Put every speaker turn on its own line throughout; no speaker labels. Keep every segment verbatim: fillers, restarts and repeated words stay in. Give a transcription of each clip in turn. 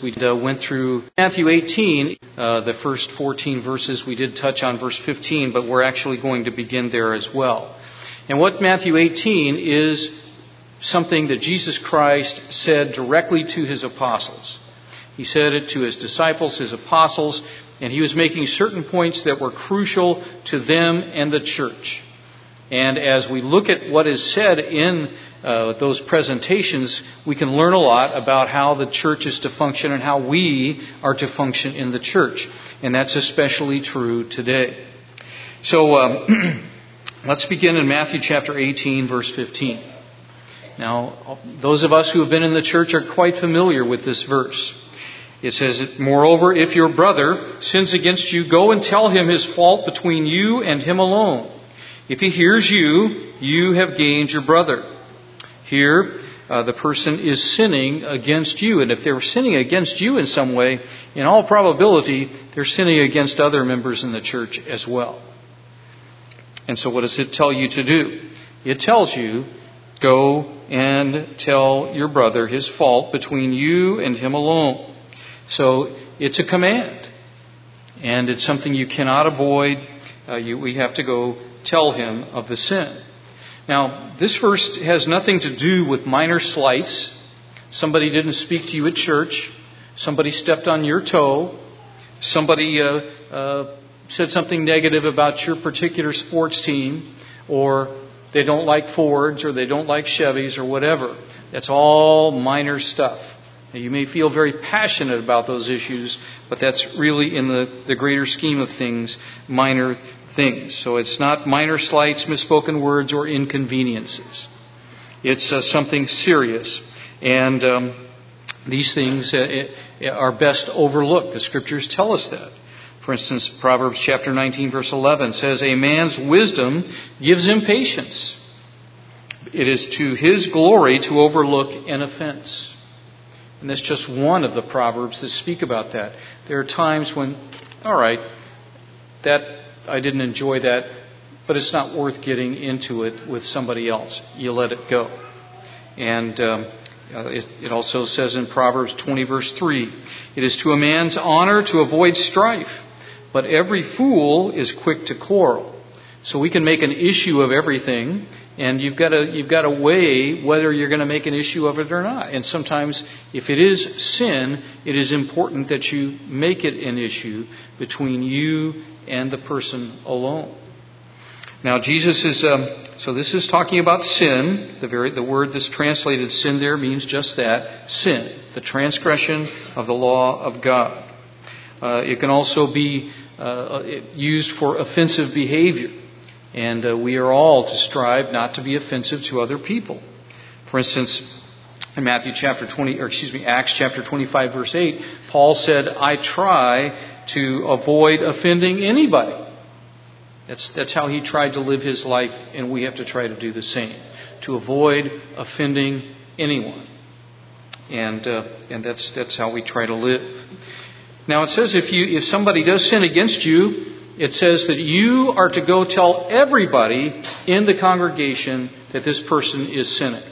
We uh, went through Matthew eighteen, uh, the first fourteen verses. We did touch on verse fifteen, but we're actually going to begin there as well. And what Matthew eighteen is something that Jesus Christ said directly to his apostles. He said it to his disciples, his apostles, and he was making certain points that were crucial to them and the church. And as we look at what is said in uh, those presentations, we can learn a lot about how the church is to function and how we are to function in the church. And that's especially true today. So um, let's begin in Matthew chapter eighteen, verse fifteen. Now, those of us who have been in the church are quite familiar with this verse. It says, "Moreover, if your brother sins against you, go and tell him his fault between you and him alone. If he hears you, you have gained your brother." Here, uh, the person is sinning against you. And if they're sinning against you in some way, in all probability, they're sinning against other members in the church as well. And so what does it tell you to do? It tells you, go and tell your brother his fault between you and him alone. So it's a command. And it's something you cannot avoid. Uh, you, we have to go tell him of the sin. Now, this verse has nothing to do with minor slights. Somebody didn't speak to you at church. Somebody stepped on your toe. Somebody uh, uh, said something negative about your particular sports team. Or they don't like Fords, or they don't like Chevys, or whatever. That's all minor stuff. Now, you may feel very passionate about those issues, but that's really, in the, the greater scheme of things, minor things. So it's not minor slights, misspoken words, or inconveniences. It's uh, something serious. And um, these things uh, are best overlooked. The Scriptures tell us that. For instance, Proverbs chapter nineteen, verse eleven says, "A man's wisdom gives him patience. It is to his glory to overlook an offense." And that's just one of the Proverbs that speak about that. There are times when, all right, that I didn't enjoy that, but it's not worth getting into it with somebody else. You let it go. And um, uh, it, it also says in Proverbs twenty, verse three, "It is to a man's honor to avoid strife, but every fool is quick to quarrel." So we can make an issue of everything, and you've got to you've got to weigh whether you're going to make an issue of it or not. And sometimes, if it is sin, it is important that you make it an issue between you and the person alone. Now, Jesus is um, so this is talking about sin. The very the word that's translated sin there means just that: sin, the transgression of the law of God. Uh, it can also be uh, used for offensive behavior. And uh, we are all to strive not to be offensive to other people. For instance, in Matthew chapter twenty, or excuse me, Acts chapter twenty-five, verse eight, Paul said, "I try to avoid offending anybody." That's that's how he tried to live his life, and we have to try to do the same, to avoid offending anyone. And uh, and that's that's how we try to live. Now it says if you if somebody does sin against you, it says that you are to go tell everybody in the congregation that this person is sinning.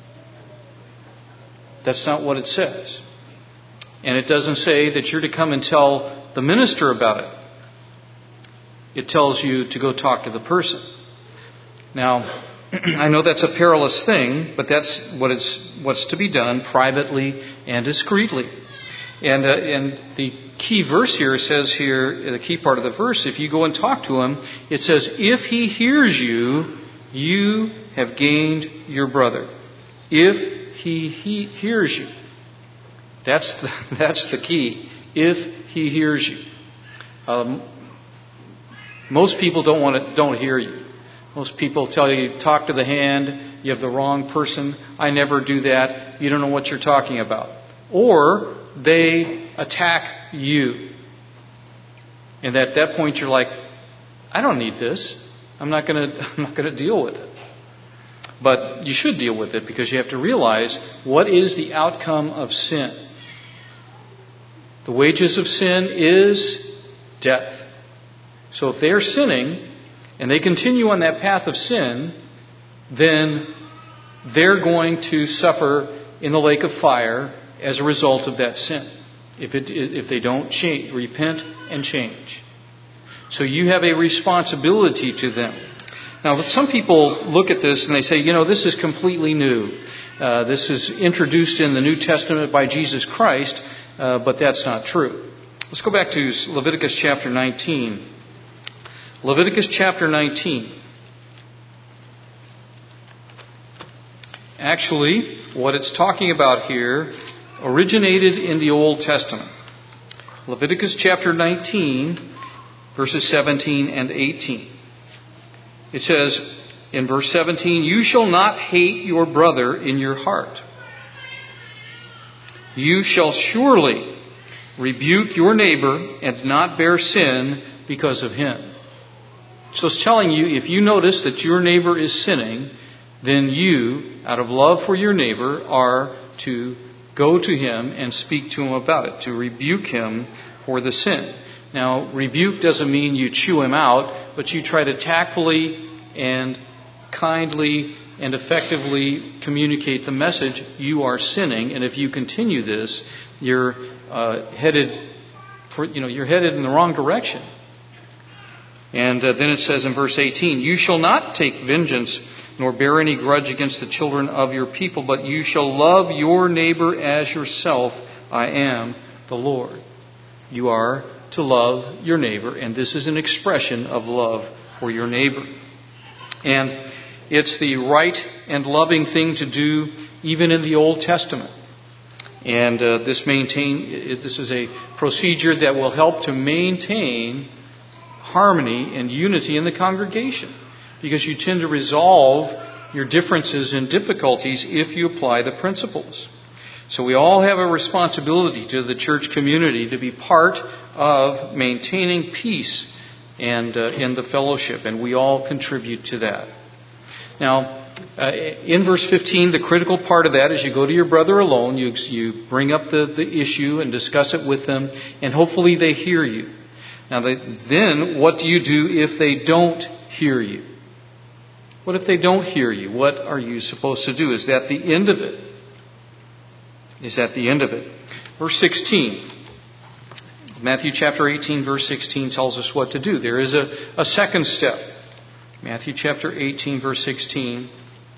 That's not what it says. And it doesn't say that you're to come and tell the minister about it. It tells you to go talk to the person. Now, I know that's a perilous thing, but that's what it's what's to be done privately and discreetly. And uh, and the key verse here says here, the key part of the verse, if you go and talk to him, it says, "If he hears you, you have gained your brother." If he, he hears you. That's the, that's the key. If he hears you. Um, most people don't want to, don't hear you. Most people tell you, talk to the hand, you have the wrong person. I never do that. You don't know what you're talking about. Or they attack you. And at that point you're like, I don't need this. I'm not going to I'm not going to deal with it. But you should deal with it, because you have to realize what is the outcome of sin. The wages of sin is death. So if they are sinning and they continue on that path of sin, then they're going to suffer in the lake of fire as a result of that sin. if it if they don't change, repent and change. So you have a responsibility to them. Now, some people look at this and they say, you know, this is completely new. Uh, this is introduced in the New Testament by Jesus Christ, uh, but that's not true. Let's go back to Leviticus chapter nineteen. Leviticus chapter nineteen. Actually, what it's talking about here originated in the Old Testament. Leviticus chapter nineteen, verses seventeen and eighteen. It says in verse seventeen, "You shall not hate your brother in your heart. You shall surely rebuke your neighbor and not bear sin because of him." So it's telling you, if you notice that your neighbor is sinning, then you, out of love for your neighbor, are to go to him and speak to him about it, to rebuke him for the sin. Now, rebuke doesn't mean you chew him out, but you try to tactfully and kindly and effectively communicate the message: you are sinning, and if you continue this, you're uh, headed for, you know, you're headed in the wrong direction. And uh, then it says in verse eighteen, "You shall not take vengeance nor bear any grudge against the children of your people, but you shall love your neighbor as yourself. I am the Lord." You are to love your neighbor, and this is an expression of love for your neighbor. And it's the right and loving thing to do even in the Old Testament. And uh, this maintain this is a procedure that will help to maintain harmony and unity in the congregation, because you tend to resolve your differences and difficulties if you apply the principles. So we all have a responsibility to the church community to be part of maintaining peace and uh, in the fellowship, and we all contribute to that. Now, uh, in verse fifteen, the critical part of that is you go to your brother alone, you you bring up the, the issue and discuss it with them, and hopefully they hear you. Now, they, then what do you do if they don't hear you? What if they don't hear you? What are you supposed to do? Is that the end of it? Is that the end of it? Verse sixteen. Matthew chapter eighteen, verse sixteen tells us what to do. There is a, a second step. Matthew chapter eighteen, verse sixteen.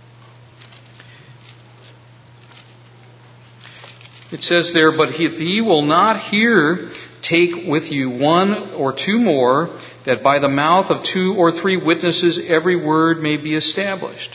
It says there, "But if ye will not hear, take with you one or two more, that by the mouth of two or three witnesses every word may be established."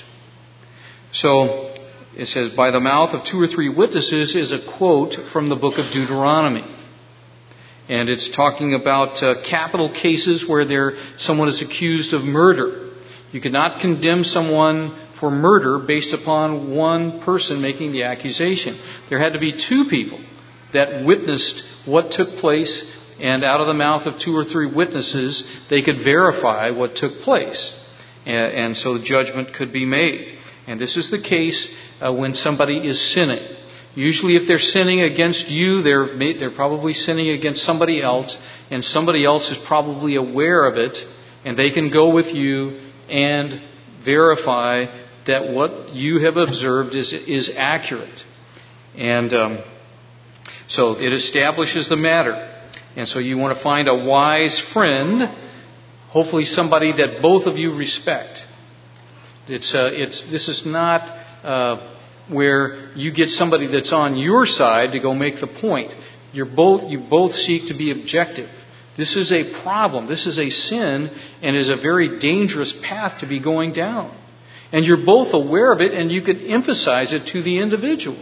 So it says, by the mouth of two or three witnesses is a quote from the book of Deuteronomy. And it's talking about uh, capital cases where there someone is accused of murder. You cannot condemn someone for murder based upon one person making the accusation. There had to be two people that witnessed what took place, and out of the mouth of two or three witnesses, they could verify what took place. And, and so the judgment could be made. And this is the case uh, when somebody is sinning. Usually if they're sinning against you, they're, they're probably sinning against somebody else, and somebody else is probably aware of it, and they can go with you and verify that what you have observed is, is accurate. And um, so it establishes the matter. And so you want to find a wise friend, hopefully somebody that both of you respect. It's uh, it's this is not uh, where you get somebody that's on your side to go make the point. You're both you both seek to be objective. This is a problem. This is a sin, and is a very dangerous path to be going down. And you're both aware of it, and you can emphasize it to the individual.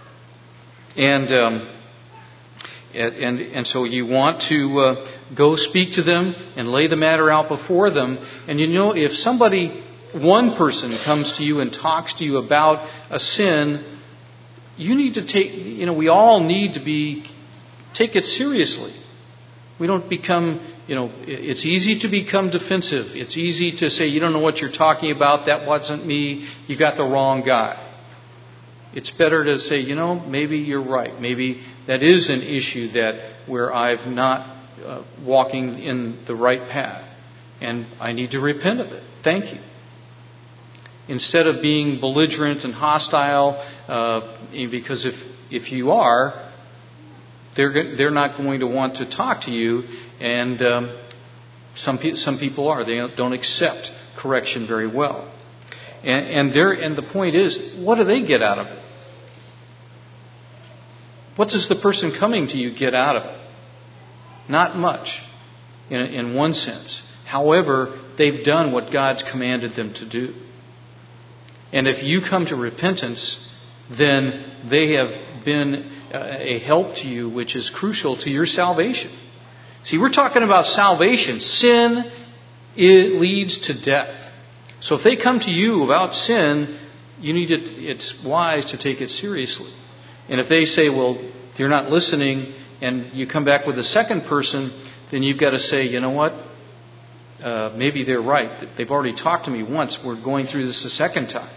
And um, and and so you want to uh, go speak to them and lay the matter out before them. And you know, if somebody, one person comes to you and talks to you about a sin, you need to take, you know, we all need to be, take it seriously. We don't become, you know, it's easy to become defensive. It's easy to say, you don't know what you're talking about. That wasn't me. You got the wrong guy. It's better to say, you know, maybe you're right. Maybe that is an issue that where I've not uh, walking in the right path, and I need to repent of it. Thank you. Instead of being belligerent and hostile, uh, because if if you are, they're they're not going to want to talk to you, and um, some pe- some people are. They don't accept correction very well, and and there and the point is, what do they get out of it? What does the person coming to you get out of it? Not much, in in one sense. However, they've done what God's commanded them to do. And if you come to repentance, then they have been a help to you, which is crucial to your salvation. See, we're talking about salvation. Sin, it leads to death. So if they come to you about sin, you need to, it's wise to take it seriously. And if they say, well, you're not listening, and you come back with a second person, then you've got to say, you know what? Uh, maybe they're right. They've already talked to me once. We're going through this a second time.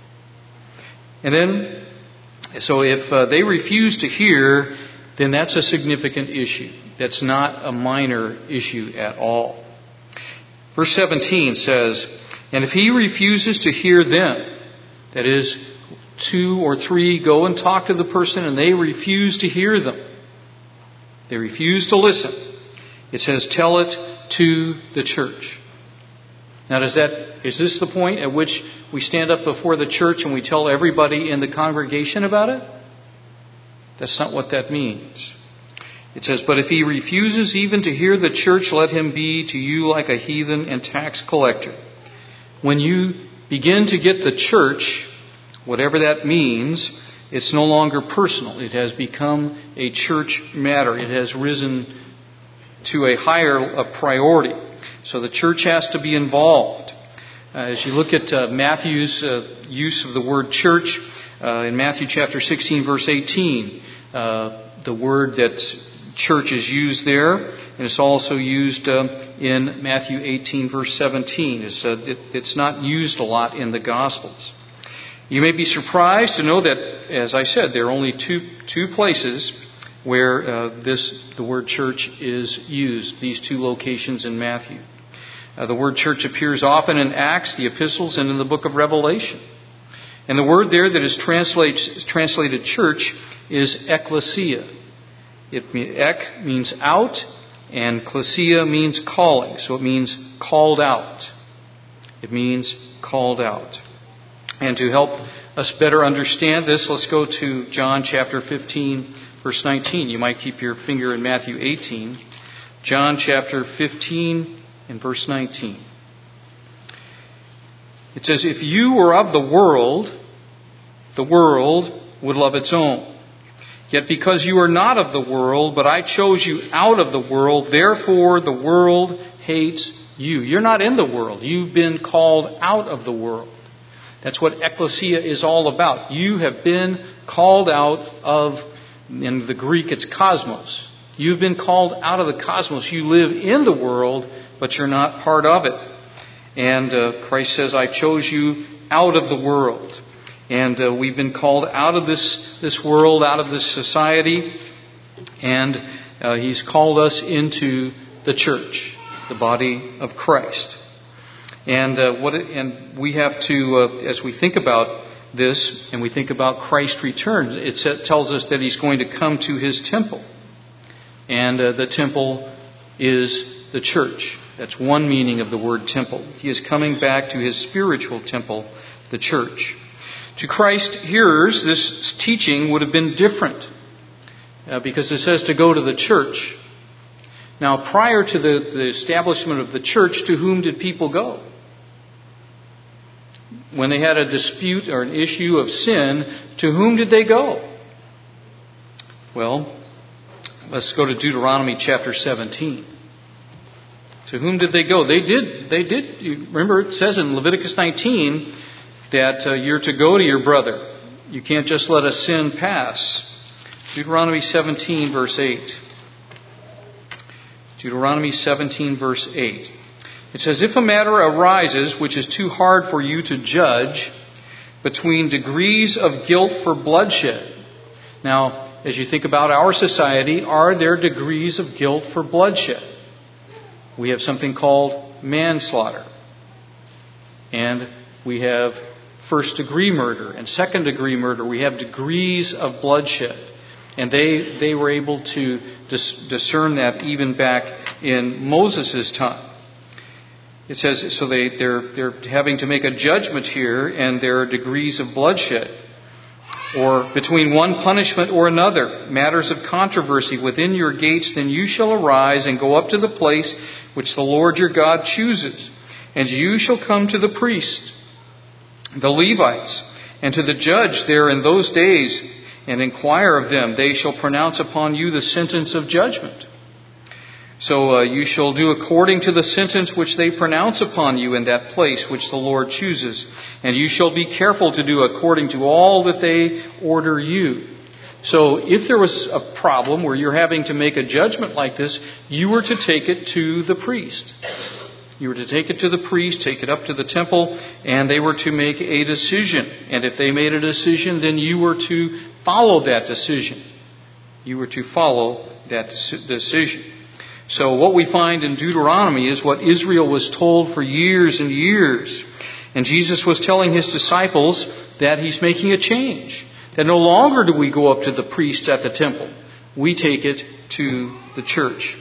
And then, so if uh, they refuse to hear, then that's a significant issue. That's not a minor issue at all. Verse seventeen says, and if he refuses to hear them, that is, two or three go and talk to the person and they refuse to hear them, they refuse to listen, it says, tell it to the church. Now, does that, is this the point at which we stand up before the church and we tell everybody in the congregation about it? That's not what that means. It says, but if he refuses even to hear the church, let him be to you like a heathen and tax collector. When you begin to get the church, whatever that means, it's no longer personal. It has become a church matter. It has risen to a higher a priority. So the church has to be involved. Uh, as you look at uh, Matthew's uh, use of the word church, uh, in Matthew chapter sixteen, verse eighteen, uh, the word that church is used there, and it's also used uh, in Matthew eighteen, verse seventeen. It's, uh, it, it's not used a lot in the Gospels. You may be surprised to know that, as I said, there are only two two places where uh, this the word church is used, these two locations in Matthew. Uh, the word church appears often in Acts, the epistles, and in the book of Revelation. And the word there that is translated, translated church is ecclesia. It, ek means out, and klesia means calling. So it means called out. It means called out. And to help us better understand this, let's go to John chapter fifteen, verse nineteen. You might keep your finger in Matthew eighteen. John chapter fifteen and verse nineteen. It says, if you were of the world, the world would love its own. Yet because you are not of the world, but I chose you out of the world, therefore the world hates you. You're not in the world. You've been called out of the world. That's what ecclesia is all about. You have been called out of, in the Greek it's cosmos. You've been called out of the cosmos. You live in the world, but you're not part of it. And uh, Christ says, I chose you out of the world. And uh, we've been called out of this, this world, out of this society. And uh, He's called us into the church, the body of Christ. And uh, what it, and we have to, uh, as we think about this, and we think about Christ's return, it tells us that He's going to come to His temple. And uh, the temple is the church. That's one meaning of the word temple. He is coming back to His spiritual temple, the church. To Christ's hearers, this teaching would have been different, uh, because it says to go to the church. Now, prior to the, the establishment of the church, to whom did people go? When they had a dispute or an issue of sin, to whom did they go? Well, let's go to Deuteronomy chapter seventeen. To whom did they go? They did, they did, you remember it says in Leviticus nineteen that uh, you're to go to your brother. You can't just let a sin pass. Deuteronomy seventeen verse eight. Deuteronomy seventeen verse eight. It says, if a matter arises which is too hard for you to judge between degrees of guilt for bloodshed. Now, as you think about our society, are there degrees of guilt for bloodshed? We have something called manslaughter. And we have first degree murder and second degree murder. We have degrees of bloodshed. And they, they were able to dis- discern that even back in Moses' time. It says, so they, they're, they're having to make a judgment here, and there are degrees of bloodshed. Or between one punishment or another, matters of controversy within your gates, then you shall arise and go up to the place which the Lord your God chooses. And you shall come to the priest, the Levites, and to the judge there in those days, and inquire of them. They shall pronounce upon you the sentence of judgment. So uh, you shall do according to the sentence which they pronounce upon you in that place which the Lord chooses. And you shall be careful to do according to all that they order you. So if there was a problem where you're having to make a judgment like this, you were to take it to the priest. You were to take it to the priest, take it up to the temple, and they were to make a decision. And if they made a decision, then you were to follow that decision. You were to follow that decision. So what we find in Deuteronomy is what Israel was told for years and years. And Jesus was telling his disciples that he's making a change. That no longer do we go up to the priest at the temple. We take it to the church.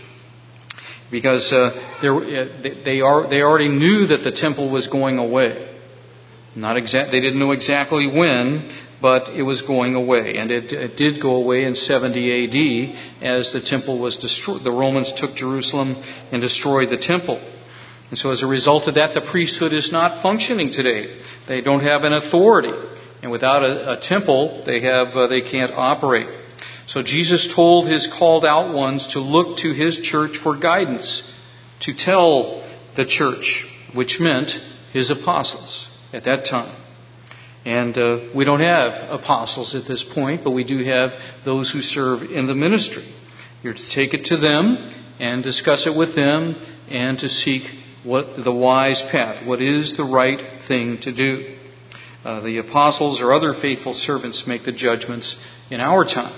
Because uh, they, are, they already knew that the temple was going away. Not exact, they didn't know exactly when, but it was going away. And it, it did go away in seventy A D as the temple was destroyed. The Romans took Jerusalem and destroyed the temple. And so as a result of that, the priesthood is not functioning today. They don't have an authority. And without a, a temple, they have uh, they can't operate. So Jesus told his called out ones to look to his church for guidance, to tell the church, which meant his apostles at that time. And uh, we don't have apostles at this point, but we do have those who serve in the ministry. You're to take it to them and discuss it with them and to seek what the wise path, what is the right thing to do. Uh, the apostles or other faithful servants make the judgments in our time.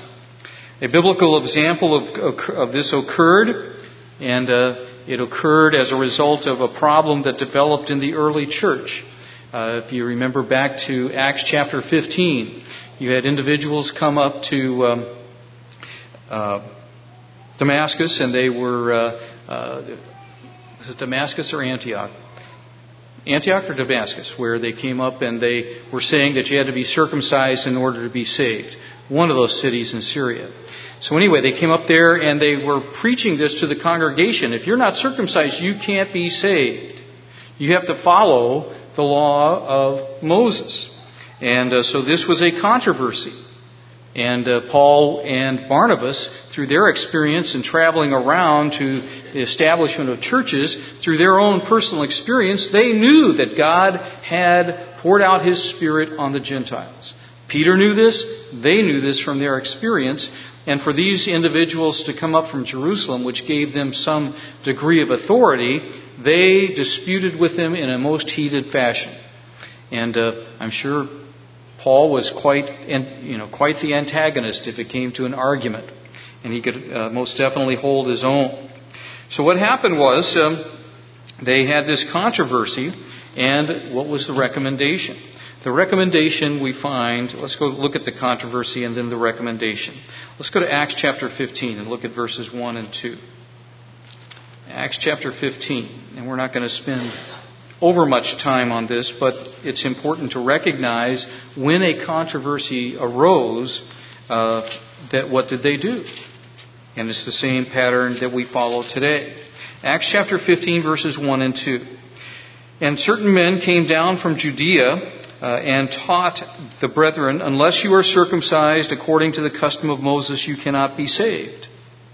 A biblical example of, of this occurred, and uh, it occurred as a result of a problem that developed in the early church. Uh, if you remember back to Acts chapter fifteen, you had individuals come up to um, uh, Damascus, and they were, uh, uh, was it Damascus or Antioch? Antioch or Damascus, where they came up and they were saying that you had to be circumcised in order to be saved. One of those cities in Syria. So anyway, they came up there and they were preaching this to the congregation. If you're not circumcised, you can't be saved. You have to follow the law of Moses. And uh, so this was a controversy. And uh, Paul and Barnabas, through their experience in traveling around to the establishment of churches, through their own personal experience, they knew that God had poured out His Spirit on the Gentiles. Peter knew this. They knew this from their experience. And for these individuals to come up from Jerusalem, which gave them some degree of authority, they disputed with them in a most heated fashion. And uh, I'm sure Paul was quite, you know, quite the antagonist if it came to an argument. And he could uh, most definitely hold his own. So what happened was um, they had this controversy, and what was the recommendation? The recommendation we find, let's go look at the controversy and then the recommendation. Let's go to Acts chapter fifteen and look at verses one and two. Acts chapter fifteen, and we're not going to spend over much time on this, but it's important to recognize when a controversy arose, uh, that what did they do? And it's the same pattern that we follow today. Acts chapter fifteen, verses one and two. And certain men came down from Judea uh, and taught the brethren, unless you are circumcised according to the custom of Moses, you cannot be saved.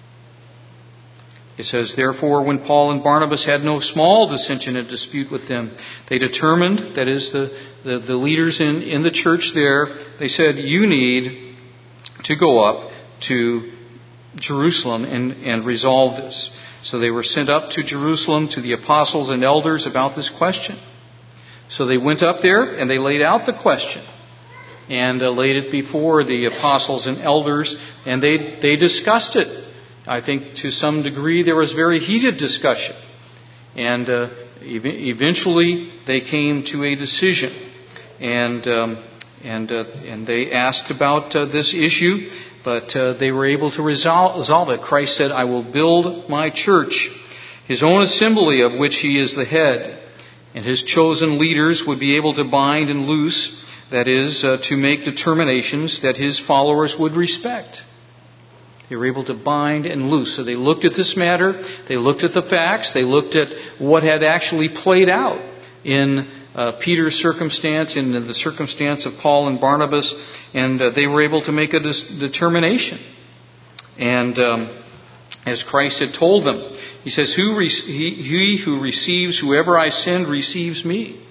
It says, therefore, when Paul and Barnabas had no small dissension and dispute with them, they determined, that is, the, the, the leaders in, in the church there, they said, you need to go up to Jerusalem and, and resolve this. So they were sent up to Jerusalem to the apostles and elders about this question. So they went up there and they laid out the question and uh, laid it before the apostles and elders, and they they discussed it. I think to some degree there was very heated discussion. And uh, ev- eventually they came to a decision. And um, and uh, and they asked about uh, this issue. But uh, they were able to resolve, resolve it. Christ said, I will build my church, his own assembly of which he is the head. And his chosen leaders would be able to bind and loose, that is, uh, to make determinations that his followers would respect. They were able to bind and loose. So they looked at this matter, they looked at the facts, they looked at what had actually played out in uh, Peter's circumstance, in the circumstance of Paul and Barnabas, and uh, they were able to make a dis- determination. And um, as Christ had told them, he says, who re- he, he who receives whoever I send receives me.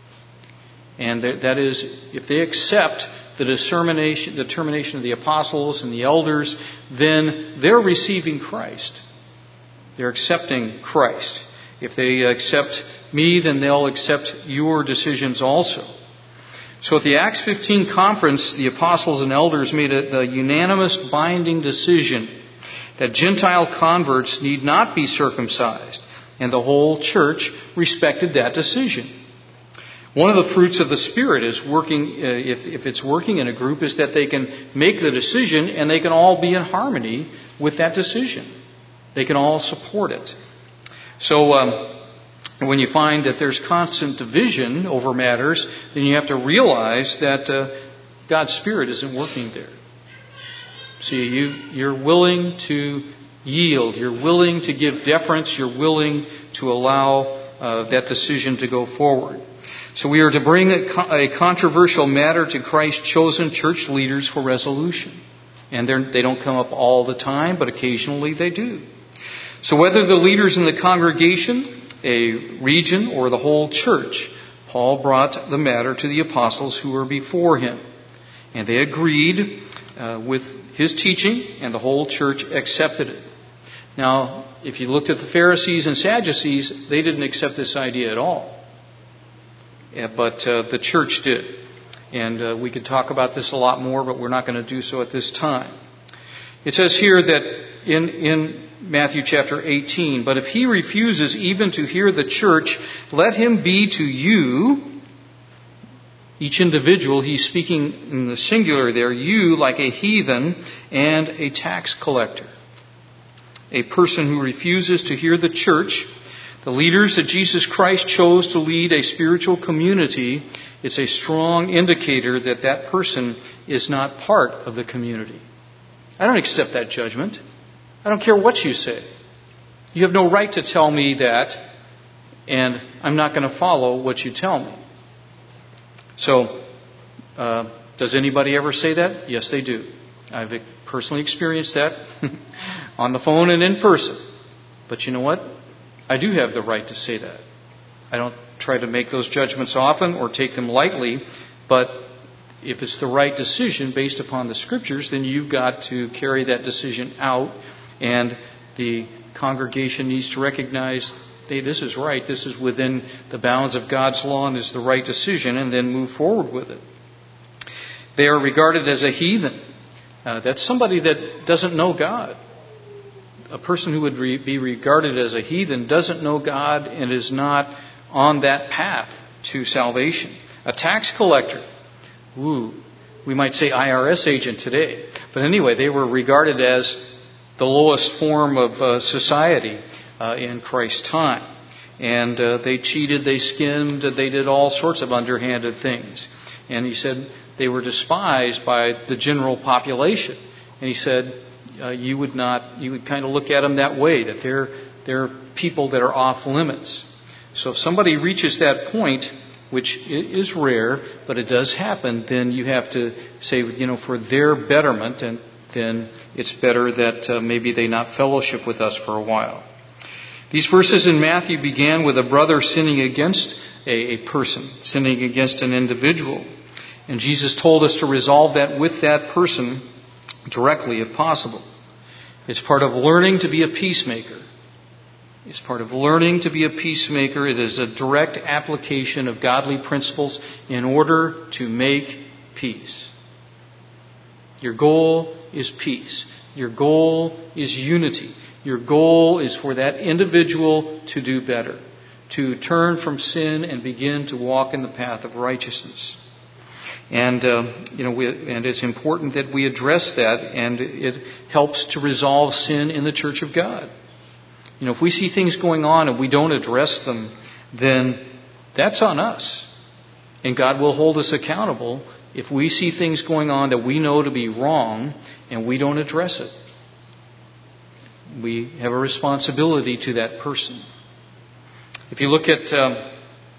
And that is, if they accept the determination, determination of the apostles and the elders, then they're receiving Christ. They're accepting Christ. If they accept me, then they'll accept your decisions also. So at the Acts fifteen conference, the apostles and elders made a, the unanimous binding decision that Gentile converts need not be circumcised, and the whole church respected that decision. One of the fruits of the Spirit is working, uh, if, if it's working in a group, is that they can make the decision and they can all be in harmony with that decision. They can all support it. So um, when you find that there's constant division over matters, then you have to realize that uh, God's Spirit isn't working there. See, you, you're willing to yield. You're willing to give deference. You're willing to allow uh, that decision to go forward. So we are to bring a, a controversial matter to Christ's chosen church leaders for resolution. And they don't come up all the time, but occasionally they do. So whether the leaders in the congregation, a region, or the whole church, Paul brought the matter to the apostles who were before him. And they agreed uh, with his teaching, and the whole church accepted it. Now, if you looked at the Pharisees and Sadducees, they didn't accept this idea at all. Yeah, but uh, the church did. And uh, we could talk about this a lot more, but we're not going to do so at this time. It says here that in, in Matthew chapter eighteen, but if he refuses even to hear the church, let him be to you, each individual, he's speaking in the singular there, you like a heathen and a tax collector. A person who refuses to hear the church, the leaders that Jesus Christ chose to lead a spiritual community, it's a strong indicator that that person is not part of the community. I don't accept that judgment. I don't care what you say. You have no right to tell me that, and I'm not going to follow what you tell me. So, uh, does anybody ever say that? Yes, they do. I've personally experienced that on the phone and in person. But you know what? I do have the right to say that. I don't try to make those judgments often or take them lightly, but if it's the right decision based upon the Scriptures, then you've got to carry that decision out, and the congregation needs to recognize, hey, this is right, this is within the bounds of God's law and is the right decision, and then move forward with it. They are regarded as a heathen. Uh, that's somebody that doesn't know God. A person who would re- be regarded as a heathen doesn't know God and is not on that path to salvation. A tax collector, ooh, we might say I R S agent today. But anyway, they were regarded as the lowest form of uh, society uh, in Christ's time. And uh, they cheated, they skimmed, they did all sorts of underhanded things. And he said they were despised by the general population. And he said, Uh, you would not, you would kind of look at them that way, that they're, they're people that are off limits. So if somebody reaches that point, which is rare, but it does happen, then you have to say, you know, for their betterment, and then it's better that uh, maybe they not fellowship with us for a while. These verses in Matthew began with a brother sinning against a, a person, sinning against an individual. And Jesus told us to resolve that with that person directly, if possible. It's part of learning to be a peacemaker. It's part of learning to be a peacemaker. It is a direct application of godly principles in order to make peace. Your goal is peace. Your goal is unity. Your goal is for that individual to do better, to turn from sin and begin to walk in the path of righteousness. And, uh, you know, we, and it's important that we address that, and it helps to resolve sin in the church of God. You know, if we see things going on and we don't address them, then that's on us. And God will hold us accountable if we see things going on that we know to be wrong and we don't address it. We have a responsibility to that person. If you look at... Um,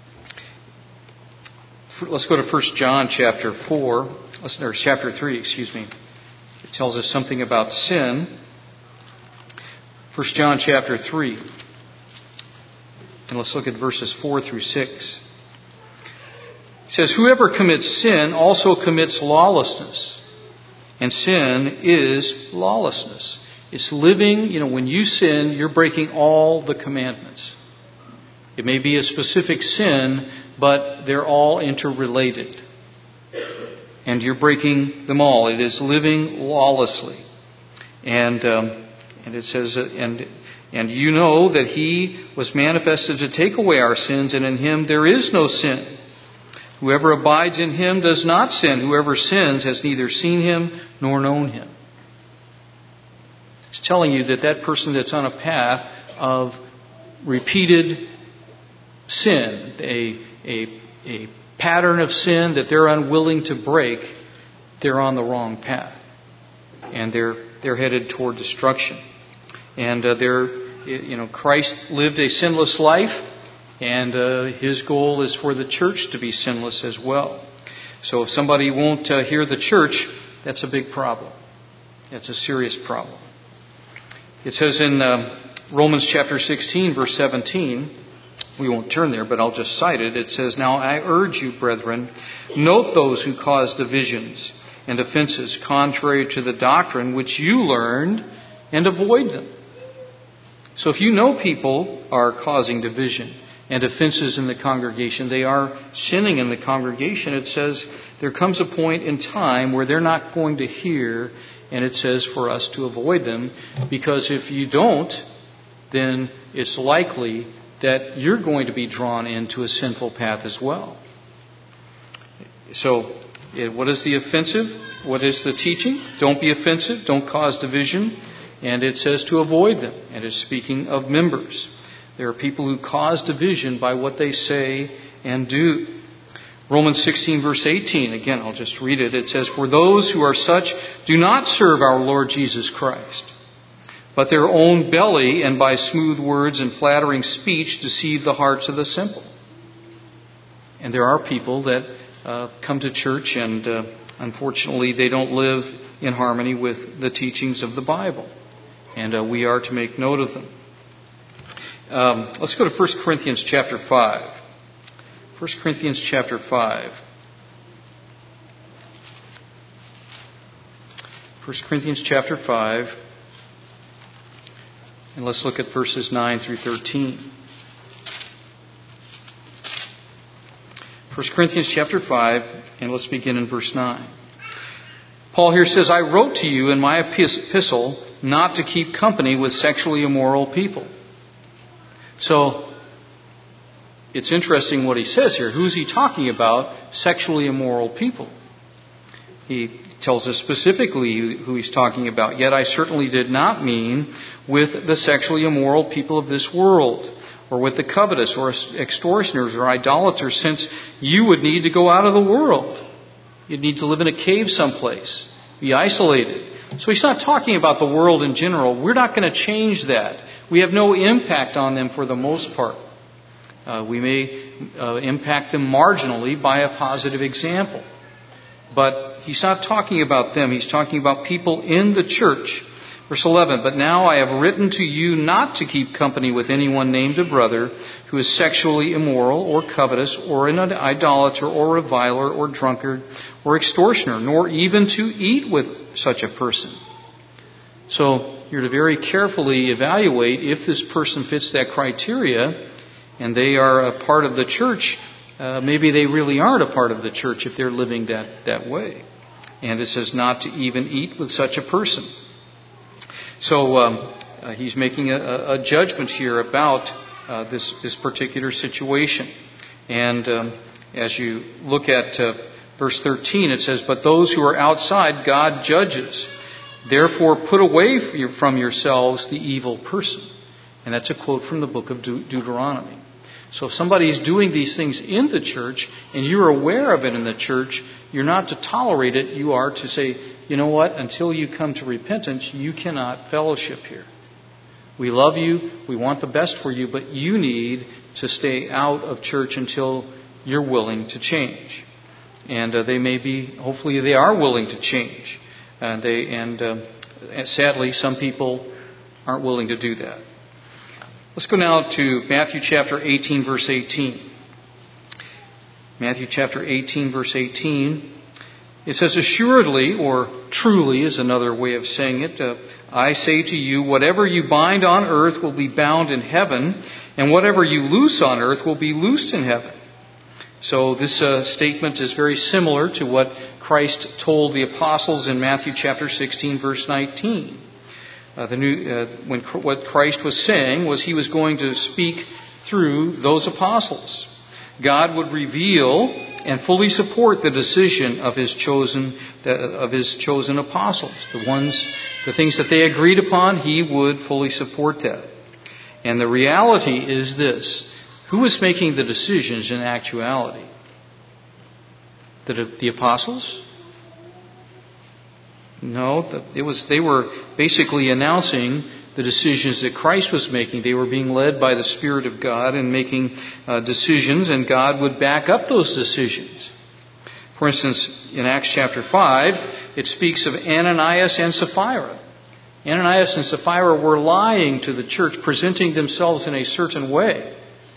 Let's go to First John chapter four, or chapter three, excuse me. It tells us something about sin. First John chapter three. And let's look at verses four through six. It says, "Whoever commits sin also commits lawlessness. And sin is lawlessness." It's living, you know, when you sin, you're breaking all the commandments. It may be a specific sin, but they're all interrelated. And you're breaking them all. It is living lawlessly. And um, and it says, uh, and and you know that He was manifested to take away our sins, and in Him there is no sin. Whoever abides in Him does not sin. Whoever sins has neither seen Him nor known Him. It's telling you that that person that's on a path of repeated sin, a A, a pattern of sin that they're unwilling to break, they're on the wrong path. And they're they're headed toward destruction. And uh, they're, you know, Christ lived a sinless life, and uh, His goal is for the church to be sinless as well. So if somebody won't uh, hear the church, that's a big problem. That's a serious problem. It says in uh, Romans chapter sixteen, verse seventeen, we won't turn there, but I'll just cite it. It says, "Now I urge you, brethren, note those who cause divisions and offenses contrary to the doctrine which you learned, and avoid them." So if you know people are causing division and offenses in the congregation, they are sinning in the congregation, it says there comes a point in time where they're not going to hear, and it says for us to avoid them, because if you don't, then it's likely that you're going to be drawn into a sinful path as well. So, what is the offensive? What is the teaching? Don't be offensive. Don't cause division. And it says to avoid them. And it's speaking of members. There are people who cause division by what they say and do. Romans sixteen, verse eighteen. Again, I'll just read it. It says, "For those who are such do not serve our Lord Jesus Christ, but their own belly, and by smooth words and flattering speech deceive the hearts of the simple." And there are people that uh, come to church and uh, unfortunately they don't live in harmony with the teachings of the Bible. And uh, we are to make note of them. Um, let's go to First Corinthians chapter five. First Corinthians chapter five. First Corinthians chapter five. And let's look at verses nine through thirteen. First Corinthians chapter five, and let's begin in verse nine. Paul here says, "I wrote to you in my epistle not to keep company with sexually immoral people." So, it's interesting what he says here. Who's he talking about? Sexually immoral people. He tells us specifically who he's talking about. "Yet I certainly did not mean with the sexually immoral people of this world, or with the covetous, or extortioners, or idolaters, since you would need to go out of the world. You'd need to live in a cave someplace, be isolated." So he's not talking about the world in general. We're not going to change that. We have no impact on them for the most part. Uh, we may uh, impact them marginally by a positive example. But he's not talking about them. He's talking about people in the church. Verse eleven, "But now I have written to you not to keep company with anyone named a brother who is sexually immoral, or covetous, or an idolater, or reviler, or drunkard, or extortioner, nor even to eat with such a person." So you're to very carefully evaluate if this person fits that criteria and they are a part of the church. Uh, maybe they really aren't a part of the church if they're living that, that way. And it says not to even eat with such a person. So um, uh, he's making a, a judgment here about uh, this this particular situation. And um, as you look at uh, verse thirteen, it says, "But those who are outside, God judges. Therefore put away from yourselves the evil person." And that's a quote from the book of De- Deuteronomy. So if somebody is doing these things in the church and you're aware of it in the church, you're not to tolerate it. You are to say, you know what, until you come to repentance, you cannot fellowship here. We love you, we want the best for you, but you need to stay out of church until you're willing to change. And uh, they may be, hopefully they are willing to change. Uh, they, and uh, sadly, some people aren't willing to do that. Let's go now to Matthew chapter eighteen, verse eighteen. Matthew chapter eighteen, verse eighteen. It says, "Assuredly," or truly is another way of saying it, uh, "I say to you, whatever you bind on earth will be bound in heaven, and whatever you loose on earth will be loosed in heaven." So this uh, statement is very similar to what Christ told the apostles in Matthew chapter sixteen, verse nineteen. Uh, the new, uh, when what Christ was saying was he was going to speak through those apostles. God would reveal and fully support the decision of his chosen of his chosen apostles. The ones, the things that they agreed upon, he would fully support that. And the reality is this: who was making the decisions in actuality? The, the apostles? No, it was. They were basically announcing the decisions that Christ was making. They were being led by the Spirit of God and making uh, decisions, and God would back up those decisions. For instance, in Acts chapter five, it speaks of Ananias and Sapphira. Ananias and Sapphira were lying to the church, presenting themselves in a certain way.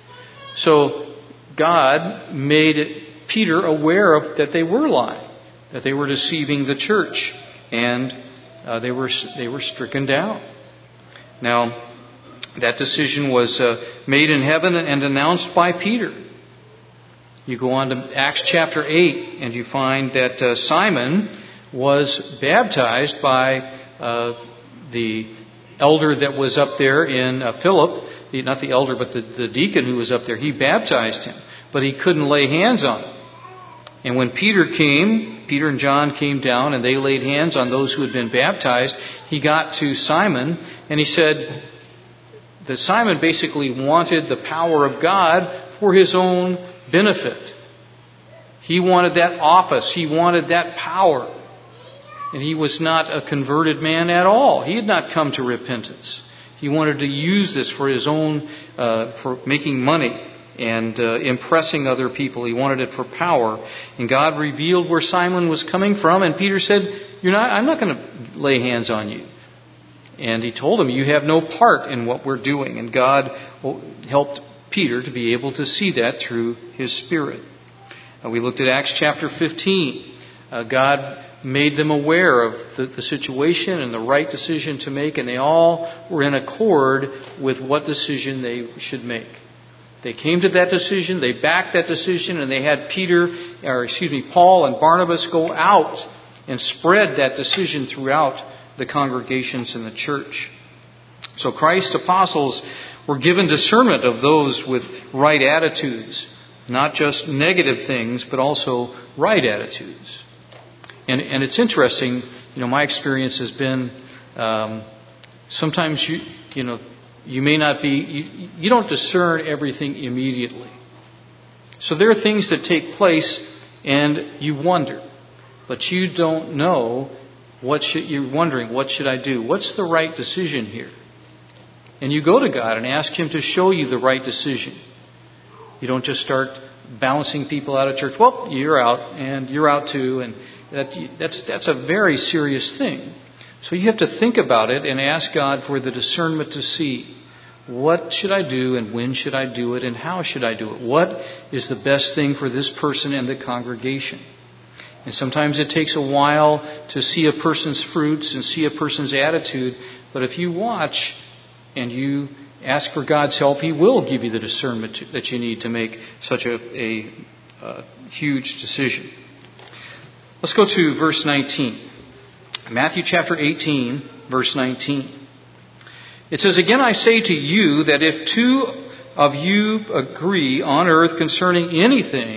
So God made Peter aware of that they were lying, that they were deceiving the church. And uh, they were they were stricken down. Now, that decision was uh, made in heaven and announced by Peter. You go on to Acts chapter eight, and you find that uh, Simon was baptized by uh, the elder that was up there in uh, Philip. The, not the elder, but the, the deacon who was up there. He baptized him, but he couldn't lay hands on him. And when Peter came, Peter and John came down and they laid hands on those who had been baptized, he got to Simon and he said that Simon basically wanted the power of God for his own benefit. He wanted that office. He wanted that power. And he was not a converted man at all. He had not come to repentance. He wanted to use this for his own, uh, for making money and uh, impressing other people. He wanted it for power. And God revealed where Simon was coming from. And Peter said, "You're not. I'm not going to lay hands on you." And he told him, "You have no part in what we're doing." And God helped Peter to be able to see that through his Spirit. Uh, we looked at Acts chapter fifteen. Uh, God made them aware of the, the situation and the right decision to make. And they all were in accord with what decision they should make. They came to that decision, they backed that decision, and they had Peter, or excuse me, Paul and Barnabas go out and spread that decision throughout the congregations in the church. So Christ's apostles were given discernment of those with right attitudes, not just negative things, but also right attitudes. And, and it's interesting, you know, my experience has been um, sometimes you, you know, You may not be, you, you don't discern everything immediately. So there are things that take place and you wonder, but you don't know what should, you're wondering, what should I do? What's the right decision here? And you go to God and ask Him to show you the right decision. You don't just start bouncing people out of church. Well, you're out and you're out too. And that, that's, that's a very serious thing. So you have to think about it and ask God for the discernment to see what should I do and when should I do it and how should I do it? What is the best thing for this person and the congregation? And sometimes it takes a while to see a person's fruits and see a person's attitude. But if you watch and you ask for God's help, He will give you the discernment to, that you need to make such a, a, a huge decision. Let's go to verse nineteen. Matthew chapter eighteen, verse nineteen. It says, "Again I say to you that if two of you agree on earth concerning anything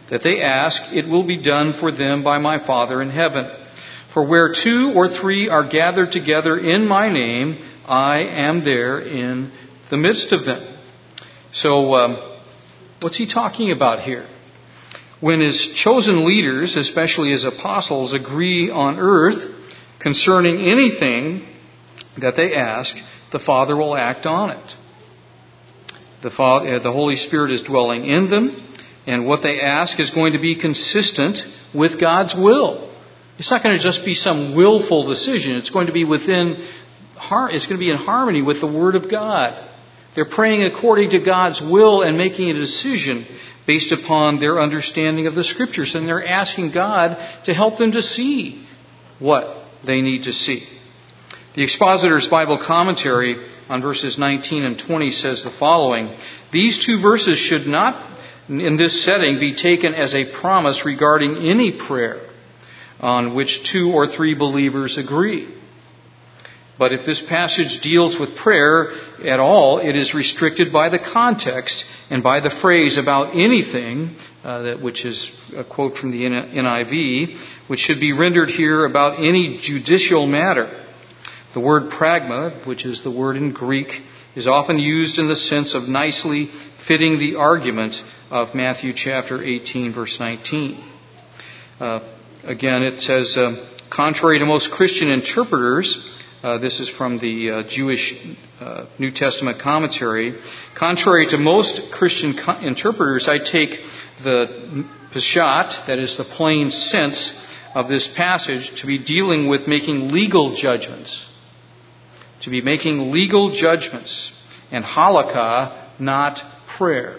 that they ask, it will be done for them by my Father in heaven. For where two or three are gathered together in my name, I am there in the midst of them. So, um, what's he talking about here? When his chosen leaders, especially his apostles, agree on earth concerning anything that they ask, the Father will act on it. The, Father, the Holy Spirit is dwelling in them, and what they ask is going to be consistent with God's will. It's not going to just be some willful decision. It's going to be within, it's going to be in harmony with the Word of God. They're praying according to God's will and making a decision based upon their understanding of the Scriptures. And they're asking God to help them to see what they need to see. The Expositor's Bible Commentary on verses nineteen and twenty says the following: these two verses should not, in this setting, be taken as a promise regarding any prayer on which two or three believers agree. But if this passage deals with prayer at all, it is restricted by the context and by the phrase about anything, uh, that, which is a quote from the N I V, which should be rendered here about any judicial matter. The word pragma, which is the word in Greek, is often used in the sense of nicely fitting the argument of Matthew chapter eighteen, verse nineteen. Uh, again, it says, uh, contrary to most Christian interpreters, Uh, this is from the uh, Jewish uh, New Testament commentary. Contrary to most Christian co- interpreters, I take the Peshat, that is the plain sense of this passage, to be dealing with making legal judgments. To be making legal judgments. And halakha, not prayer.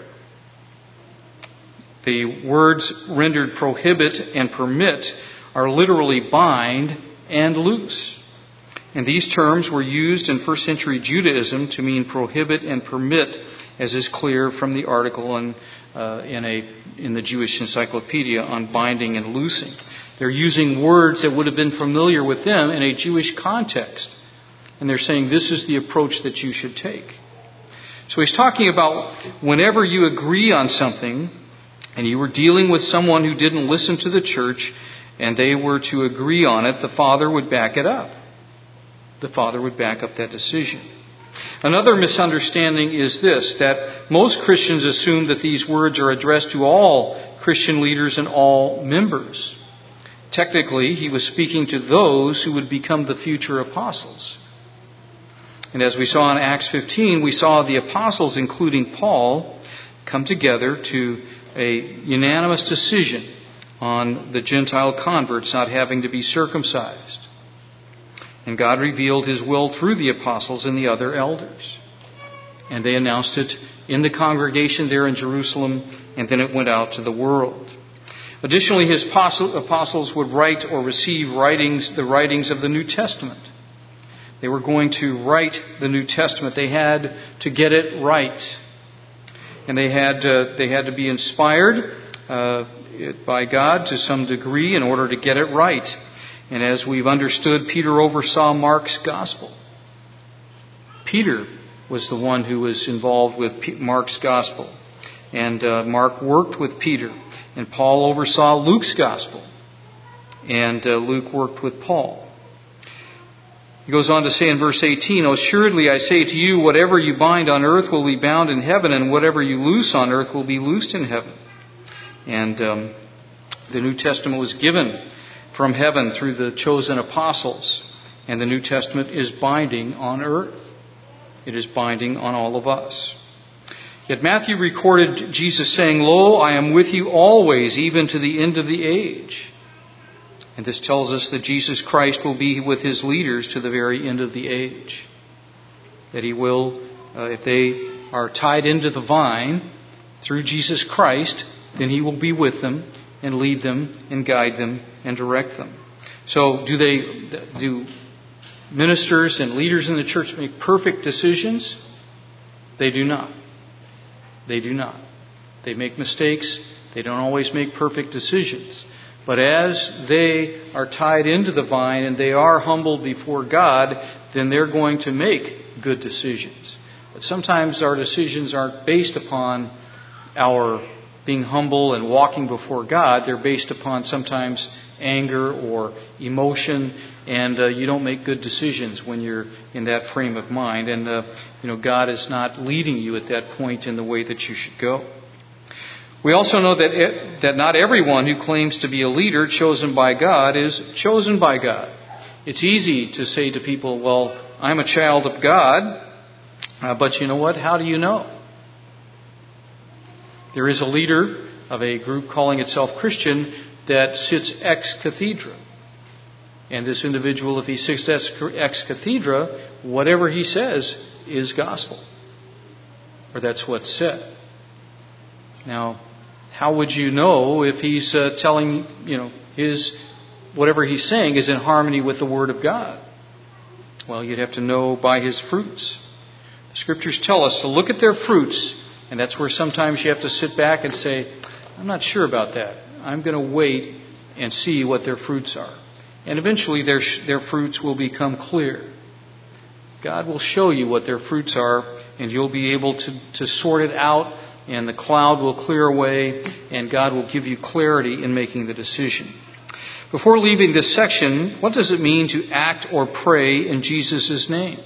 The words rendered prohibit and permit are literally bind and loose. And these terms were used in first century Judaism to mean prohibit and permit, as is clear from the article in, uh, in, a, in the Jewish Encyclopedia on binding and loosing. They're using words that would have been familiar with them in a Jewish context. And they're saying this is the approach that you should take. So he's talking about whenever you agree on something and you were dealing with someone who didn't listen to the church and they were to agree on it, the Father would back it up. The Father would back up that decision. Another misunderstanding is this, that most Christians assume that these words are addressed to all Christian leaders and all members. Technically, he was speaking to those who would become the future apostles. And as we saw in Acts fifteen, we saw the apostles, including Paul, come together to a unanimous decision on the Gentile converts not having to be circumcised. And God revealed His will through the apostles and the other elders. And they announced it in the congregation there in Jerusalem, and then it went out to the world. Additionally, His apostles would write or receive writings, the writings of the New Testament. They were going to write the New Testament. They had to get it right. And they had, uh, they had to be inspired uh, by God to some degree in order to get it right. And as we've understood, Peter oversaw Mark's gospel. Peter was the one who was involved with Mark's gospel. And uh, Mark worked with Peter. And Paul oversaw Luke's gospel. And uh, Luke worked with Paul. He goes on to say in verse eighteen, assuredly I say to you, whatever you bind on earth will be bound in heaven, and whatever you loose on earth will be loosed in heaven. And um, the New Testament was given from heaven through the chosen apostles. And the New Testament is binding on earth. It is binding on all of us. Yet Matthew recorded Jesus saying, Lo, I am with you always, even to the end of the age. And this tells us that Jesus Christ will be with His leaders to the very end of the age. That He will, uh, if they are tied into the vine through Jesus Christ, then He will be with them and lead them and guide them and direct them. So do they, do ministers and leaders in the church make perfect decisions? They do not. They do not. They make mistakes. They don't always make perfect decisions. But as they are tied into the vine and they are humbled before God, then they're going to make good decisions. But sometimes our decisions aren't based upon our being humble and walking before God, they're based upon sometimes anger or emotion, and uh, you don't make good decisions when you're in that frame of mind. And uh, you know, God is not leading you at that point in the way that you should go. We also know that it, that not everyone who claims to be a leader chosen by God is chosen by God. It's easy to say to people, well, I'm a child of God, uh, but you know what? How do you know? There is a leader of a group calling itself Christian that sits ex cathedra. And this individual, if he sits ex cathedra, whatever he says is gospel. Or that's what's said. Now, how would you know if he's uh, telling, you know, his, whatever he's saying is in harmony with the Word of God? Well, you'd have to know by his fruits. The Scriptures tell us to look at their fruits, and that's where sometimes you have to sit back and say, I'm not sure about that. I'm going to wait and see what their fruits are. And eventually their, their fruits will become clear. God will show you what their fruits are, and you'll be able to, to sort it out, and the cloud will clear away, and God will give you clarity in making the decision. Before leaving this section, what does it mean to act or pray in Jesus' name?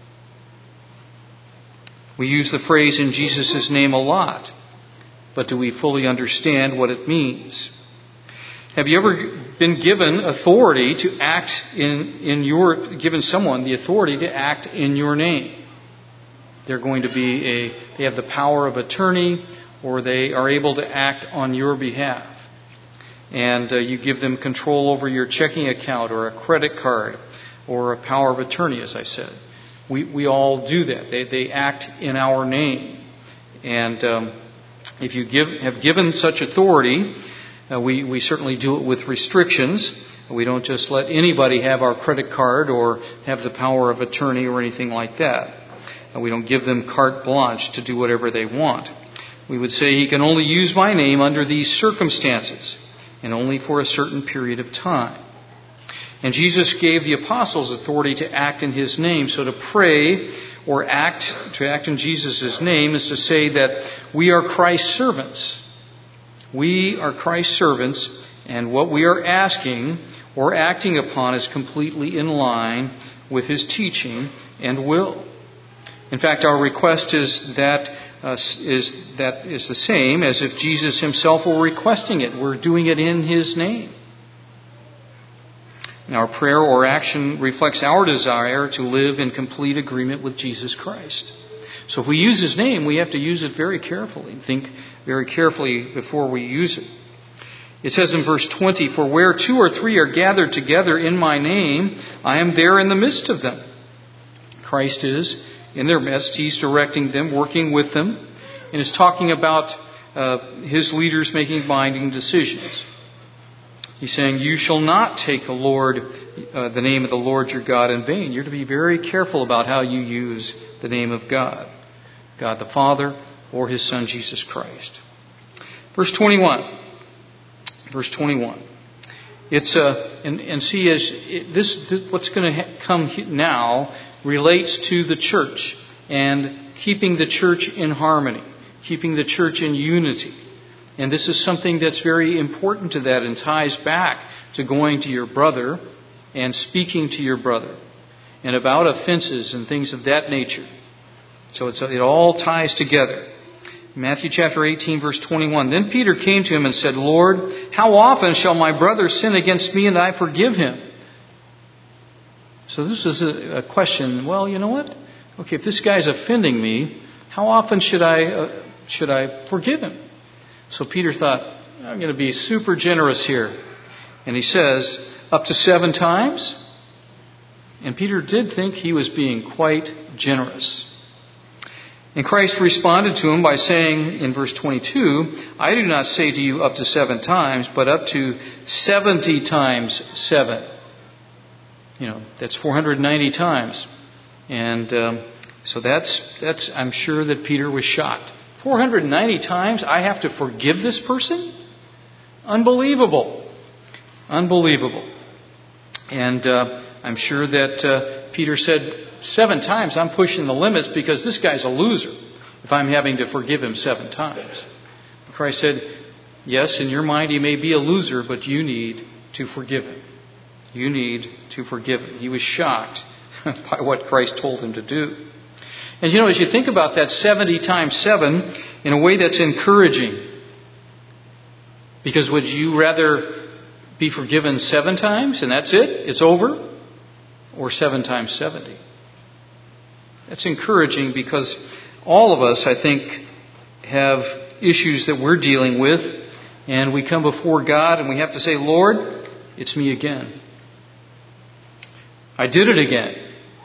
We use the phrase in Jesus' name a lot, but do we fully understand what it means? Have you ever been given authority to act in, in your, given someone the authority to act in your name? They're going to be a, they have the power of attorney, or they are able to act on your behalf. And uh, you give them control over your checking account or a credit card or a power of attorney, as I said. We we all do that. They they act in our name. And um, if you give have given such authority, uh, we, we certainly do it with restrictions. We don't just let anybody have our credit card or have the power of attorney or anything like that. And we don't give them carte blanche to do whatever they want. We would say he can only use my name under these circumstances and only for a certain period of time. And Jesus gave the apostles authority to act in his name. So to pray or act, to act in Jesus' name is to say that we are Christ's servants. We are Christ's servants, and what we are asking or acting upon is completely in line with his teaching and will. In fact, our request is that uh, is that is the same as if Jesus himself were requesting it. We're doing it in his name. And our prayer or action reflects our desire to live in complete agreement with Jesus Christ. So if we use his name, we have to use it very carefully. Think very carefully before we use it. It says in verse twenty, "For where two or three are gathered together in my name, I am there in the midst of them." Christ is in their midst. He's directing them, working with them, and is talking about uh, his leaders making binding decisions. He's saying, you shall not take the Lord, uh, the name of the Lord your God in vain. You're to be very careful about how you use the name of God. God the Father or his Son Jesus Christ. Verse twenty-one. Verse twenty-one. It's uh, and, and see as it, this, this what's going to ha- come now relates to the church and keeping the church in harmony, keeping the church in unity. And this is something that's very important to that and ties back to going to your brother and speaking to your brother and about offenses and things of that nature. So it's, it all ties together. Matthew chapter eighteen, verse twenty-one. Then Peter came to him and said, Lord, how often shall my brother sin against me and I forgive him? So this is a, a question. Well, you know what? Okay, if this guy's offending me, how often should I uh, should I forgive him? So Peter thought, I'm going to be super generous here. And he says, up to seven times? And Peter did think he was being quite generous. And Christ responded to him by saying in verse twenty-two, I do not say to you up to seven times, but up to seventy times seven. You know, that's four hundred ninety times. And um, so that's, that's, I'm sure that Peter was shocked. four hundred ninety times I have to forgive this person? Unbelievable. Unbelievable. And uh, I'm sure that uh, Peter said, seven times I'm pushing the limits because this guy's a loser if I'm having to forgive him seven times. Christ said, yes, in your mind he may be a loser, but you need to forgive him. You need to forgive him. He was shocked by what Christ told him to do. And you know, as you think about that seventy times seven, in a way that's encouraging. Because would you rather be forgiven seven times and that's it? It's over? Or seven times seventy? That's encouraging because all of us, I think, have issues that we're dealing with. And we come before God and we have to say, Lord, it's me again. I did it again.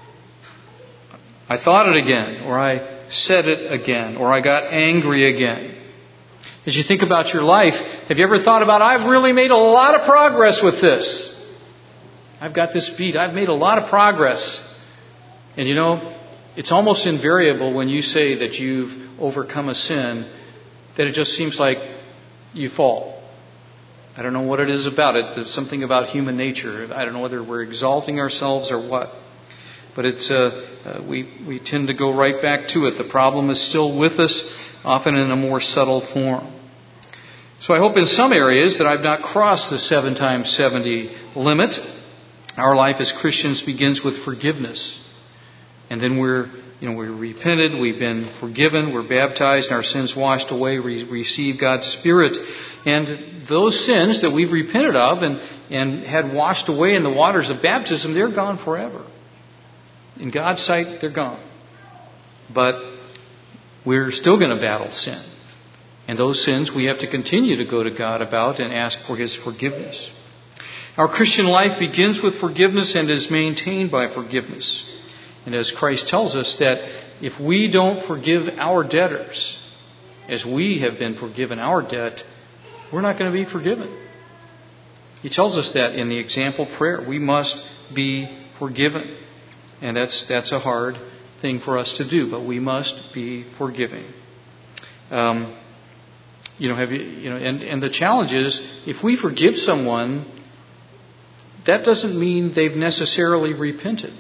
I thought it again, or I said it again, or I got angry again. As you think about your life, have you ever thought about, I've really made a lot of progress with this. I've got this beat. I've made a lot of progress. And you know, it's almost invariable when you say that you've overcome a sin, that it just seems like you fall. I don't know what it is about it. There's something about human nature. I don't know whether we're exalting ourselves or what. But it's uh, uh, we we tend to go right back to it. The problem is still with us, often in a more subtle form. So I hope in some areas that I've not crossed the seven times seventy limit. Our life as Christians begins with forgiveness, and then we're you know we're repented, we've been forgiven, we're baptized, and our sins washed away. We receive God's Spirit, and those sins that we've repented of and and had washed away in the waters of baptism, they're gone forever. In God's sight, they're gone. But we're still going to battle sin. And those sins we have to continue to go to God about and ask for His forgiveness. Our Christian life begins with forgiveness and is maintained by forgiveness. And as Christ tells us that if we don't forgive our debtors as we have been forgiven our debt, we're not going to be forgiven. He tells us that in the example prayer. We must be forgiven. And that's that's a hard thing for us to do, but we must be forgiving. Um, you know, have you, you know, and, and the challenge is, if we forgive someone, that doesn't mean they've necessarily repented.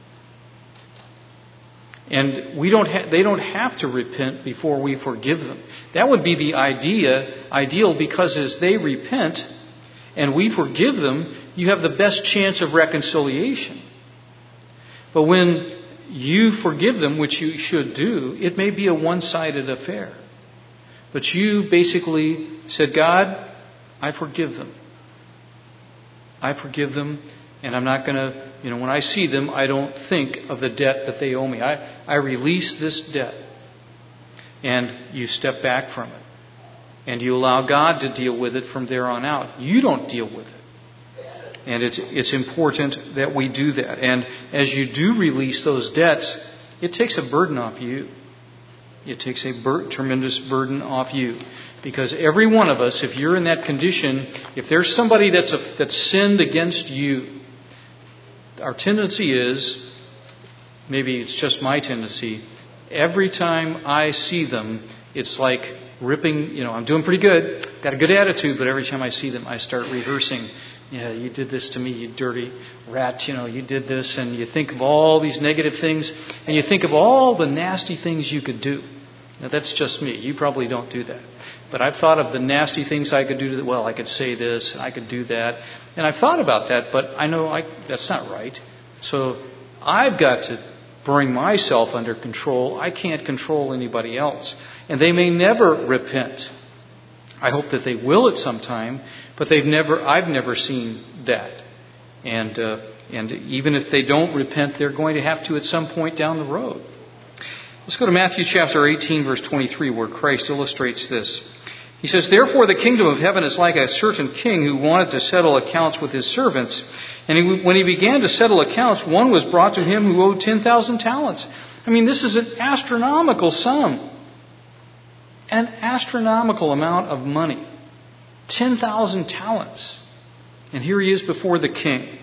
And we don't ha- they don't have to repent before we forgive them. That would be the idea, ideal, because as they repent and we forgive them, you have the best chance of reconciliation. But when you forgive them, which you should do, it may be a one-sided affair. But you basically said, God, I forgive them. I forgive them, and I'm not going to, you know, when I see them, I don't think of the debt that they owe me. I, I release this debt. And you step back from it. And you allow God to deal with it from there on out. You don't deal with it. And it's it's important that we do that. And as you do release those debts, it takes a burden off you. It takes a bur- tremendous burden off you. Because every one of us, if you're in that condition, if there's somebody that's a, that's sinned against you, our tendency is, maybe it's just my tendency, every time I see them, it's like ripping, you know, I'm doing pretty good, got a good attitude, but every time I see them, I start rehearsing. Yeah, you did this to me, you dirty rat, you know, you did this, and you think of all these negative things, and you think of all the nasty things you could do. Now, that's just me. You probably don't do that. But I've thought of the nasty things I could do. To, well, I could say this, and I could do that. And I've thought about that, but I know I, that's not right. So I've got to bring myself under control. I can't control anybody else. And they may never repent. I hope that they will at some time, but they've never. I've never seen that. And uh, and even if they don't repent, they're going to have to at some point down the road. Let's go to Matthew chapter eighteen, verse twenty-three, where Christ illustrates this. He says, "Therefore the kingdom of heaven is like a certain king who wanted to settle accounts with his servants. And he, when he began to settle accounts, one was brought to him who owed ten thousand talents." I mean, this is an astronomical sum. An astronomical amount of money. ten thousand talents. And here he is before the king.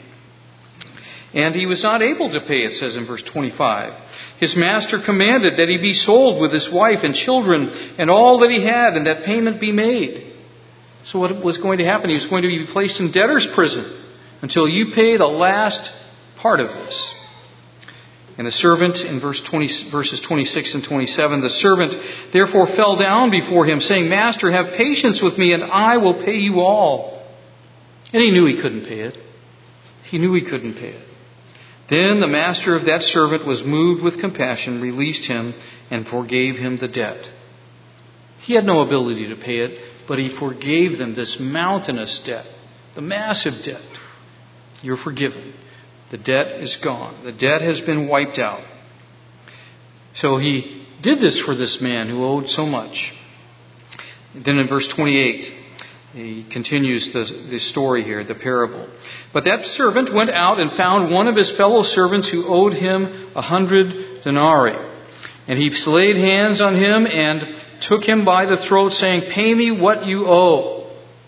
And he was not able to pay, it says in verse twenty-five. His master commanded that he be sold with his wife and children and all that he had, and that payment be made. So what was going to happen? He was going to be placed in debtor's prison until you pay the last part of this. And the servant, in verse twenty, verses twenty-six and twenty-seven, the servant therefore fell down before him, saying, Master, have patience with me, and I will pay you all. And he knew he couldn't pay it. He knew he couldn't pay it. Then the master of that servant was moved with compassion, released him, and forgave him the debt. He had no ability to pay it, but he forgave them this mountainous debt, the massive debt. You're forgiven. The debt is gone. The debt has been wiped out. So he did this for this man who owed so much. Then in verse twenty-eight, he continues the, the story here, the parable. But that servant went out and found one of his fellow servants who owed him a hundred denarii. And he laid hands on him and took him by the throat, saying, Pay me what you owe.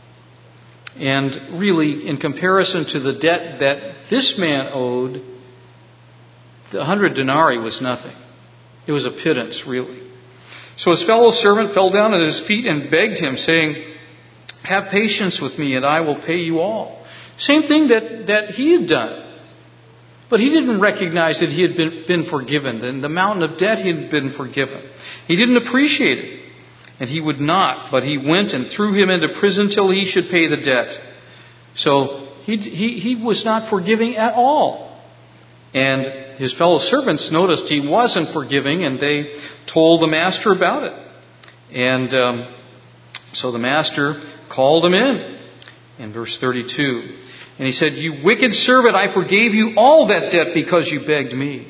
And really, in comparison to the debt that this man owed, the hundred denarii was nothing. It was a pittance, really. So his fellow servant fell down at his feet and begged him, saying, Have patience with me, and I will pay you all. Same thing that, that he had done. But he didn't recognize that he had been, been forgiven. And the mountain of debt he had been forgiven. He didn't appreciate it. And he would not, but he went and threw him into prison till he should pay the debt. So he, he, he was not forgiving at all. And his fellow servants noticed he wasn't forgiving, and they told the master about it. And um, so the master called him in, in verse thirty-two. And he said, You wicked servant, I forgave you all that debt because you begged me.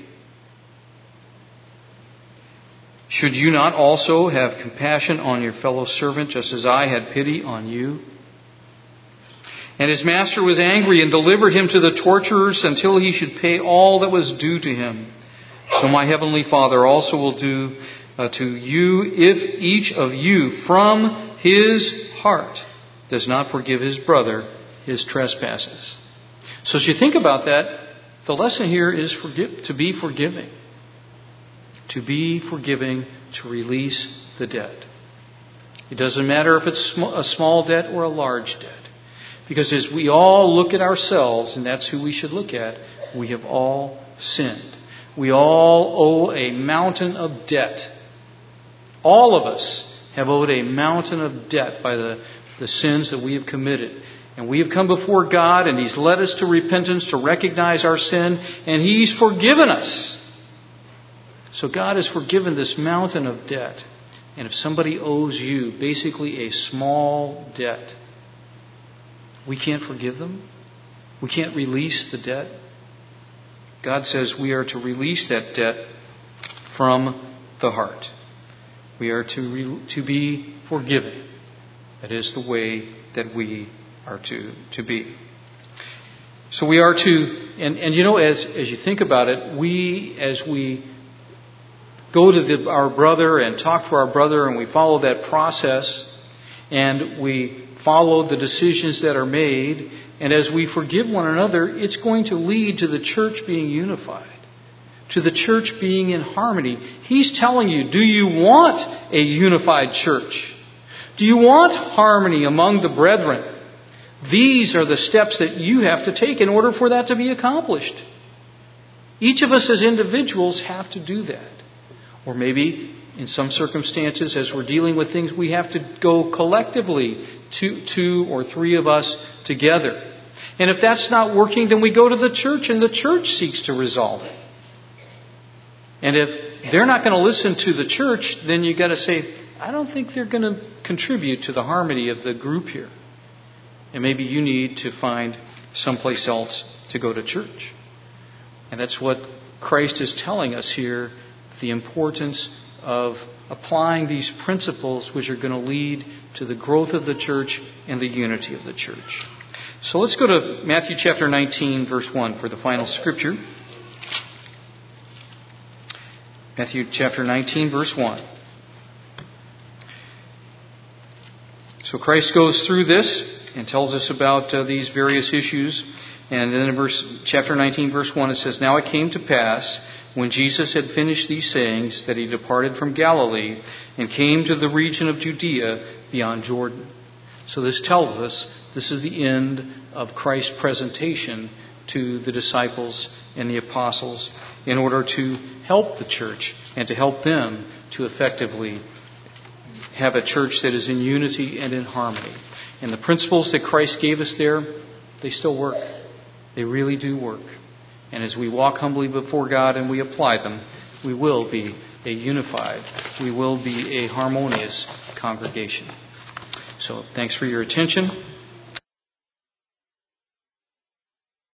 Should you not also have compassion on your fellow servant, just as I had pity on you? And his master was angry and delivered him to the torturers until he should pay all that was due to him. So my heavenly Father also will do uh, to you if each of you from his heart does not forgive his brother his trespasses. So as you think about that, the lesson here is forgive, to be forgiving. To be forgiving, to release the debt. It doesn't matter if it's a small debt or a large debt. Because as we all look at ourselves, and that's who we should look at, we have all sinned. We all owe a mountain of debt. All of us have owed a mountain of debt by the, the sins that we have committed. And we have come before God, and He's led us to repentance, to recognize our sin, and He's forgiven us. So God has forgiven this mountain of debt. And if somebody owes you basically a small debt, we can't forgive them. We can't release the debt. God says we are to release that debt from the heart. We are to re- to be forgiving. That is the way that we are to, to be. So we are to, and, and you know, as, as you think about it, we, as we go to the, our brother and talk to our brother, and we follow that process, and we follow the decisions that are made, and as we forgive one another, it's going to lead to the church being unified, to the church being in harmony. He's telling you, do you want a unified church? Do you want harmony among the brethren? These are the steps that you have to take in order for that to be accomplished. Each of us as individuals have to do that. Or maybe, in some circumstances, as we're dealing with things, we have to go collectively, two, two or three of us together. And if that's not working, then we go to the church, and the church seeks to resolve it. And if they're not going to listen to the church, then you've got to say, I don't think they're going to contribute to the harmony of the group here. And maybe you need to find someplace else to go to church. And that's what Christ is telling us here, the importance of applying these principles which are going to lead to the growth of the church and the unity of the church. So let's go to Matthew chapter nineteen, verse one for the final scripture. Matthew chapter nineteen, verse one. So Christ goes through this and tells us about uh, these various issues. And then in verse, chapter nineteen, verse one, it says, Now it came to pass, when Jesus had finished these sayings, that He departed from Galilee and came to the region of Judea beyond Jordan. So this tells us this is the end of Christ's presentation to the disciples and the apostles in order to help the church and to help them to effectively have a church that is in unity and in harmony. And the principles that Christ gave us there, they still work. They really do work. And as we walk humbly before God and we apply them, we will be a unified, we will be a harmonious congregation. So thanks for your attention.